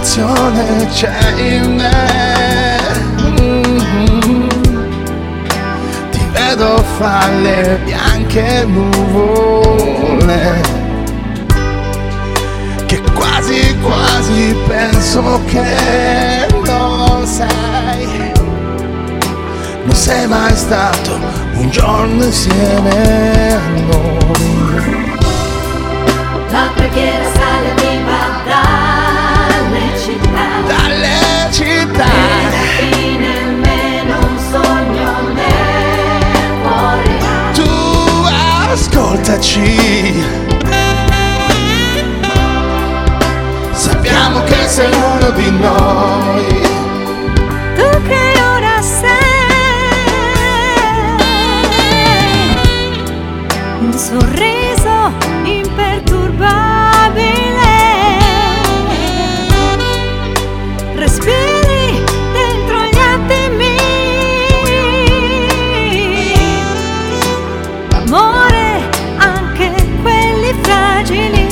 passione c'è in me. Ti vedo fra le bianche nuvole, che quasi quasi penso che non sei mai stato un giorno insieme a noi. La preghiera sale viva dalle città, e alla fine nemmeno un sogno nel cuore ha. Tu ascoltaci, sappiamo che sei uno di noi. Tu che ora sei un sorriso imperturbabile, respiri dentro gli attimi, amore, anche quelli fragili.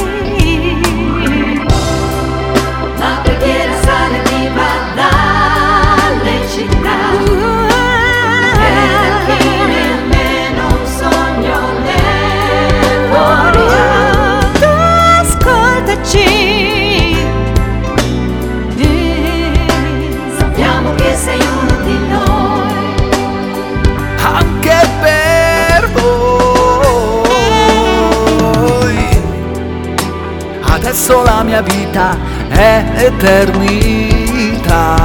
La preghiera sale viva dalle città, e alla fine nemmeno un sogno nel cuore ha. Tu ascoltaci, sappiamo che sei uno di noi. Anche per voi adesso la mia vita è eternità.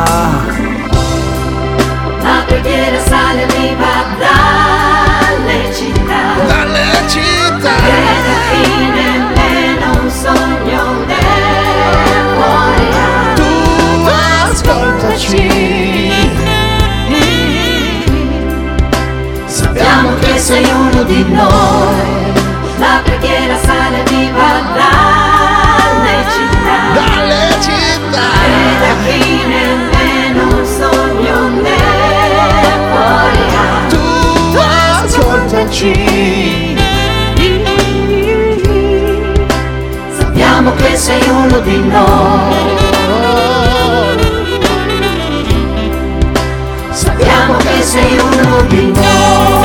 La preghiera sale viva dalle città, e alla fine nemmeno un sogno nel cuore ha. Tu ascoltaci, sappiamo che sei uno di noi. La preghiera sale viva dalle città, e alla fine nemmeno un sogno nel cuore ha. tu ascoltaci, sappiamo che sei uno di noi. Sappiamo che sei uno di noi.